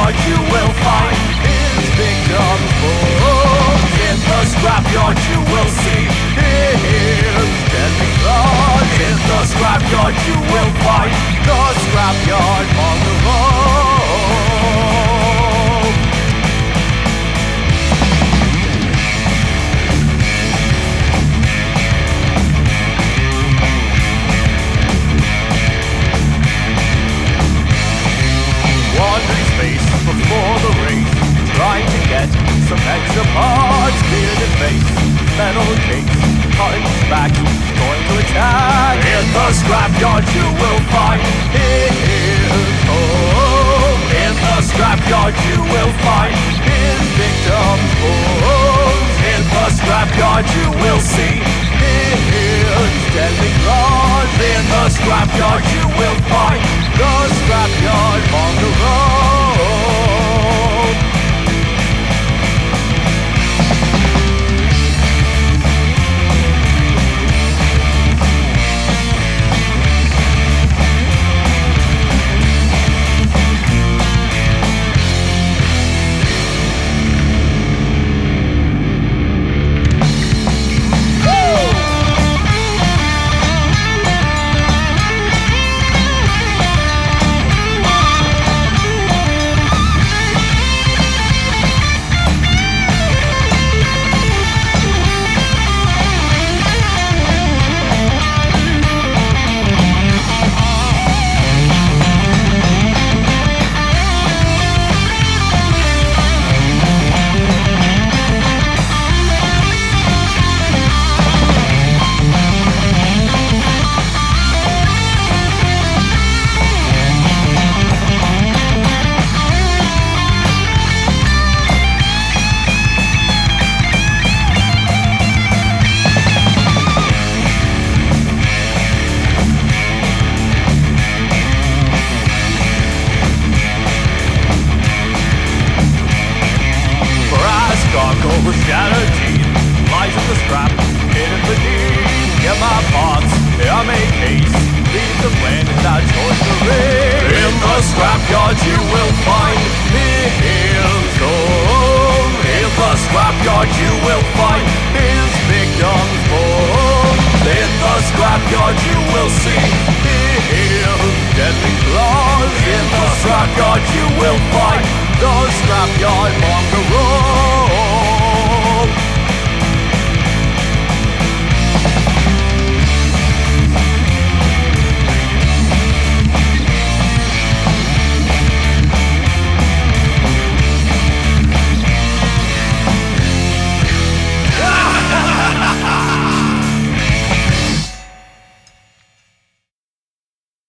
scrapyard you will find his victims' bones. In the scrapyard you will see his deadly claws. In the scrapyard you will find the scrapyard bungalow. Wandering space before the race, trying to get some extra parts. Bearded face, metal case, hunchback, going to attack. In the scrapyard you will find his home. In the scrapyard you will find his victims' bones. In the scrapyard you will see his deadly claws. In the scrapyard you will find the scrapyard bungalow. Overshadowed teeth, lies in the scrap, hidden beneath. Get my parts, I make haste. Leave the planet, that's yours to read. In the scrapyard you will